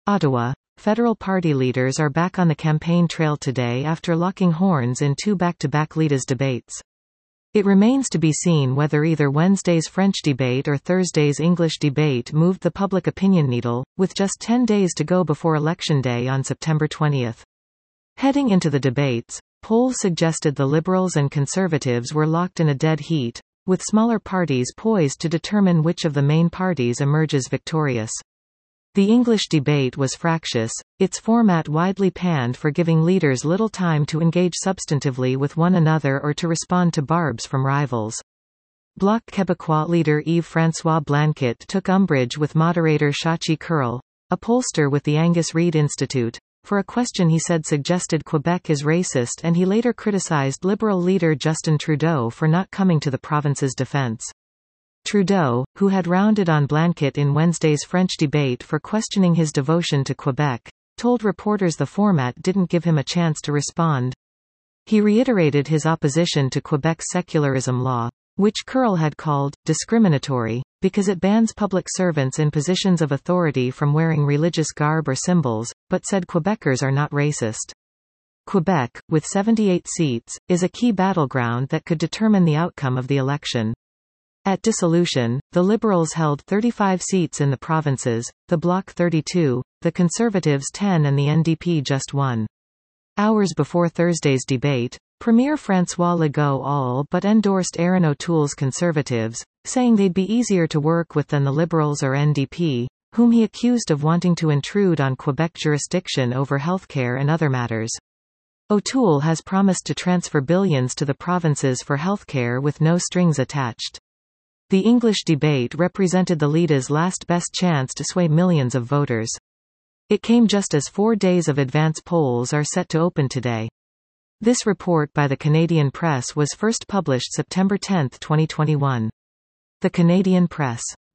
Ottawa. Federal party leaders are back on the campaign trail today after locking horns in two back-to-back leaders debates. It remains to be seen whether either Wednesday's French debate or Thursday's English debate moved the public opinion needle, with just 10 days to go before Election Day on September 20. Heading into the debates, polls suggested the Liberals and Conservatives were locked in a dead heat, with smaller parties poised to determine which of the main parties emerges victorious. The English debate was fractious, its format widely panned for giving leaders little time to engage substantively with one another or to respond to barbs from rivals. Bloc Québécois leader Yves-François Blanquet took umbrage with moderator Shachi Kurl, a pollster with the Angus Reid Institute, for a question he said suggested Quebec is racist, and he later criticized Liberal leader Justin Trudeau for not coming to the province's defense. Trudeau, who had rounded on Blanquet in Wednesday's French debate for questioning his devotion to Quebec, told reporters the format didn't give him a chance to respond. He reiterated his opposition to Quebec's secularism law, which Kurl had called discriminatory, because it bans public servants in positions of authority from wearing religious garb or symbols, but said Quebecers are not racist. Quebec, with 78 seats, is a key battleground that could determine the outcome of the election. At dissolution, the Liberals held 35 seats in the provinces, the Bloc 32, the Conservatives 10 and the NDP just 1. Hours before Thursday's debate, Premier François Legault all but endorsed Erin O'Toole's Conservatives, saying they'd be easier to work with than the Liberals or NDP, whom he accused of wanting to intrude on Quebec jurisdiction over healthcare and other matters. O'Toole has promised to transfer billions to the provinces for healthcare with no strings attached. The English debate represented the leader's last best chance to sway millions of voters. It came just as 4 days of advance polls are set to open today. This report by the Canadian Press was first published September 10, 2021. The Canadian Press.